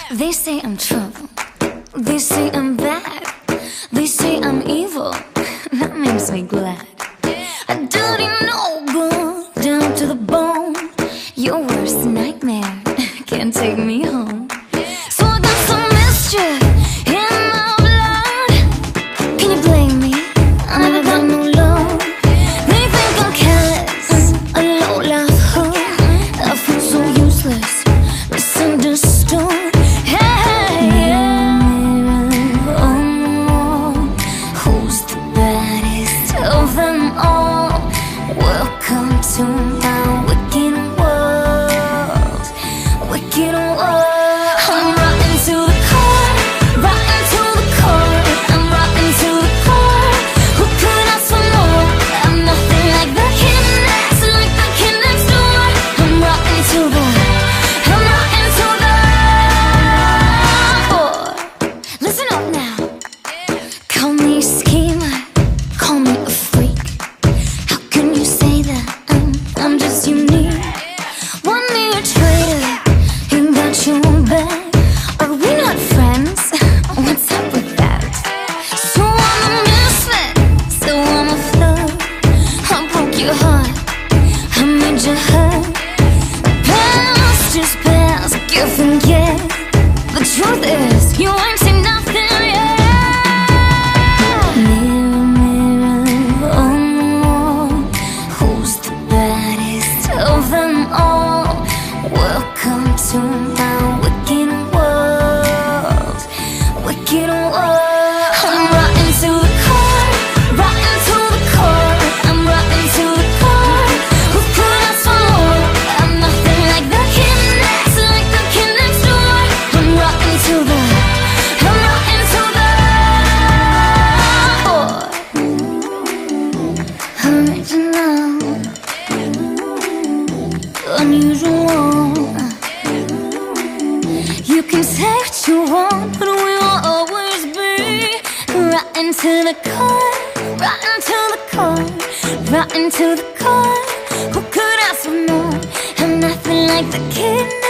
They say I'm trouble, they say I'm bad, they say I'm evil. That makes me glad. I dirty no good, down to the bone. Your worst nightmare can't take me home. So I got some mischief in my blood. Can you blame me? I never got no love. They think I'm careless, a low-life hood. I feel so useless, misunderstood. Welcome to my wicked world, wicked world. I'm rotten to the core, rotten to the core. I'm rotten to the core. Who could ask for more? I'm nothing like the kid next door. I'm rotten to the, I'm rotten to the core. Listen up now. Call me a schemer, call me a freak. I'm just unique. Want me a traitor? Ain't got your back. Are we not friends? What's up with that? So I'm a misfit, so I'm a flirt. I broke your heart, I made you hurt. Past is past, give and get. The truth is, you ain't seen nothing yet. Mirror, mirror on the wall, who's the baddest of them all? Welcome to my wicked world, wicked world. I'm rotten to the core, rotten to the core. I'm rotten to the core. Who could ask for more? I'm nothing like the kid next door. I'm rotten to the, I'm rotten to the core. Original, unusual. You can say what you want, but we will always be rotten to the core, rotten to the core, rotten to the core. Who could ask for more? I'm nothing like the kid